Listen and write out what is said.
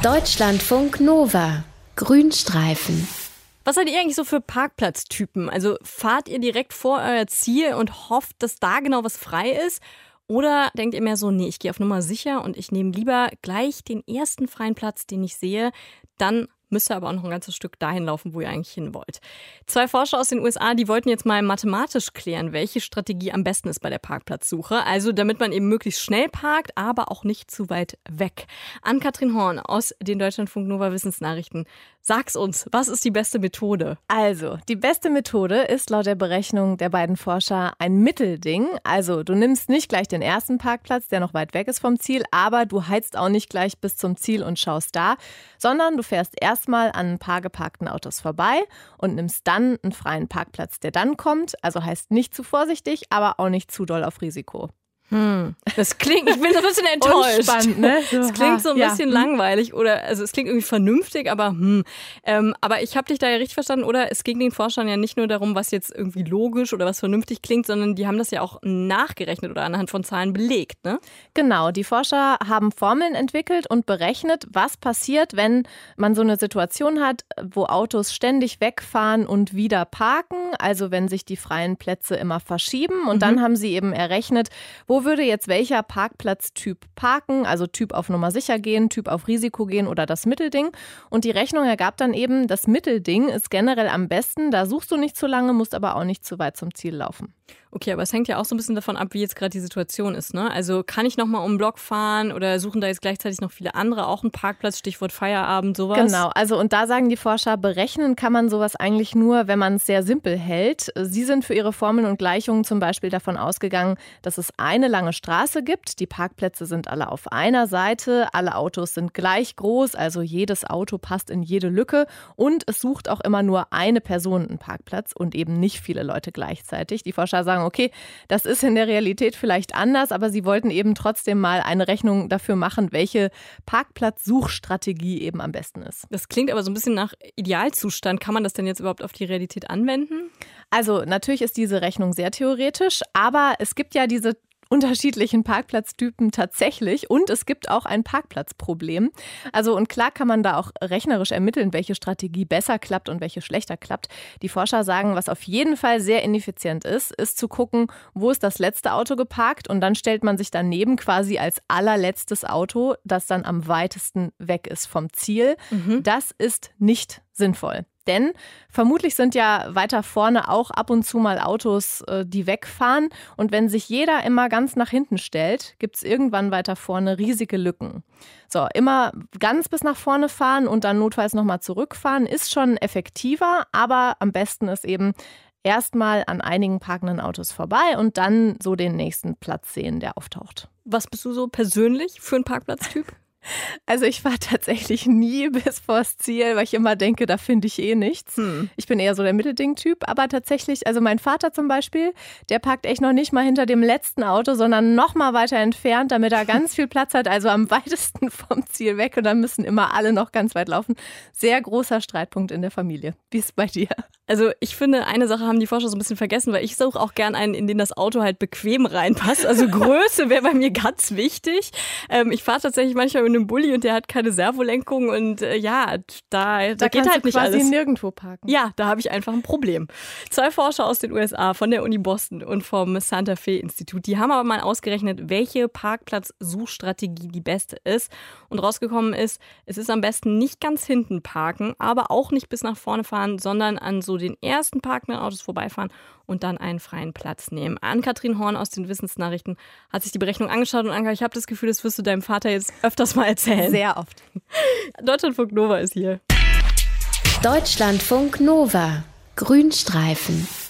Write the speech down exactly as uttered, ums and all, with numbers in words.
Deutschlandfunk Nova. Grünstreifen. Was seid ihr eigentlich so für Parkplatztypen? Also fahrt ihr direkt vor euer Ziel und hofft, dass da genau was frei ist? Oder denkt ihr mehr so, nee, ich gehe auf Nummer sicher und ich nehme lieber gleich den ersten freien Platz, den ich sehe, dann müsst ihr aber auch noch ein ganzes Stück dahin laufen, wo ihr eigentlich hin wollt. Zwei Forscher aus den U S A, die wollten jetzt mal mathematisch klären, welche Strategie am besten ist bei der Parkplatzsuche. Also damit man eben möglichst schnell parkt, aber auch nicht zu weit weg. Ann-Kathrin Horn aus den Deutschlandfunk Nova Wissensnachrichten. Sag's uns, was ist die beste Methode? Also, die beste Methode ist laut der Berechnung der beiden Forscher ein Mittelding. Also, du nimmst nicht gleich den ersten Parkplatz, der noch weit weg ist vom Ziel, aber du heizt auch nicht gleich bis zum Ziel und schaust da, sondern du fährst erstmal an ein paar geparkten Autos vorbei und nimmst dann einen freien Parkplatz, der dann kommt. Also heißt nicht zu vorsichtig, aber auch nicht zu doll auf Risiko. Hm. Das klingt, ich bin so ein bisschen enttäuscht. Unspannend, ne? So, das klingt so ein ja. bisschen langweilig oder, also es klingt irgendwie vernünftig, aber hm. Ähm, aber ich habe dich da ja richtig verstanden, oder? Es ging den Forschern ja nicht nur darum, was jetzt irgendwie logisch oder was vernünftig klingt, sondern die haben das ja auch nachgerechnet oder anhand von Zahlen belegt, ne? Genau, die Forscher haben Formeln entwickelt und berechnet, was passiert, wenn man so eine Situation hat, wo Autos ständig wegfahren und wieder parken, also wenn sich die freien Plätze immer verschieben. Und mhm. dann haben sie eben errechnet, wo Wo würde jetzt welcher Parkplatztyp parken, also Typ auf Nummer sicher gehen, Typ auf Risiko gehen oder das Mittelding. Und die Rechnung ergab dann eben, das Mittelding ist generell am besten. Da suchst du nicht zu lange, musst aber auch nicht zu weit zum Ziel laufen. Okay, aber es hängt ja auch so ein bisschen davon ab, wie jetzt gerade die Situation ist, ne? Also kann ich nochmal um den Block fahren oder suchen da jetzt gleichzeitig noch viele andere auch einen Parkplatz, Stichwort Feierabend, sowas? Genau, also und da sagen die Forscher, berechnen kann man sowas eigentlich nur, wenn man es sehr simpel hält. Sie sind für ihre Formeln und Gleichungen zum Beispiel davon ausgegangen, dass es eine lange Straße gibt. Die Parkplätze sind alle auf einer Seite, alle Autos sind gleich groß, also jedes Auto passt in jede Lücke und es sucht auch immer nur eine Person einen Parkplatz und eben nicht viele Leute gleichzeitig. Die Forscher sagen, okay, das ist in der Realität vielleicht anders, aber sie wollten eben trotzdem mal eine Rechnung dafür machen, welche Parkplatzsuchstrategie eben am besten ist. Das klingt aber so ein bisschen nach Idealzustand. Kann man das denn jetzt überhaupt auf die Realität anwenden? Also natürlich ist diese Rechnung sehr theoretisch, aber es gibt ja diese unterschiedlichen Parkplatztypen tatsächlich und es gibt auch ein Parkplatzproblem. Also und klar kann man da auch rechnerisch ermitteln, welche Strategie besser klappt und welche schlechter klappt. Die Forscher sagen, was auf jeden Fall sehr ineffizient ist, ist zu gucken, wo ist das letzte Auto geparkt und dann stellt man sich daneben quasi als allerletztes Auto, das dann am weitesten weg ist vom Ziel. Mhm. Das ist nicht sinnvoll. Denn vermutlich sind ja weiter vorne auch ab und zu mal Autos, die wegfahren. Und wenn sich jeder immer ganz nach hinten stellt, gibt es irgendwann weiter vorne riesige Lücken. So, immer ganz bis nach vorne fahren und dann notfalls nochmal zurückfahren ist schon effektiver. Aber am besten ist eben erstmal an einigen parkenden Autos vorbei und dann so den nächsten Platz sehen, der auftaucht. Was bist du so persönlich für ein Parkplatztyp? Also ich fahre tatsächlich nie bis vors Ziel, weil ich immer denke, da finde ich eh nichts. Hm. Ich bin eher so der Mittelding-Typ, aber tatsächlich, also mein Vater zum Beispiel, der parkt echt noch nicht mal hinter dem letzten Auto, sondern noch mal weiter entfernt, damit er ganz viel Platz hat, also am weitesten vom Ziel weg und dann müssen immer alle noch ganz weit laufen. Sehr großer Streitpunkt in der Familie. Wie ist es bei dir? Also ich finde, eine Sache haben die Forscher so ein bisschen vergessen, weil ich suche auch gern einen, in den das Auto halt bequem reinpasst. Also Größe wäre bei mir ganz wichtig. Ähm, ich fahre tatsächlich manchmal mit einem Bulli und der hat keine Servolenkung und äh, ja, da, da, da geht halt nicht alles. Da kannst du quasi nirgendwo parken. Ja, da habe ich einfach ein Problem. Zwei Forscher aus den U S A von der Uni Boston und vom Santa Fe Institut, die haben aber mal ausgerechnet, welche Parkplatzsuchstrategie die beste ist. Und rausgekommen ist, es ist am besten nicht ganz hinten parken, aber auch nicht bis nach vorne fahren, sondern an so den ersten parkenden Autos vorbeifahren und dann einen freien Platz nehmen. Ann-Kathrin Horn aus den Wissensnachrichten hat sich die Berechnung angeschaut und Anka, ich habe das Gefühl, das wirst du deinem Vater jetzt öfters mal erzählen. Sehr oft. Deutschlandfunk Nova ist hier. Deutschlandfunk Nova. Grünstreifen.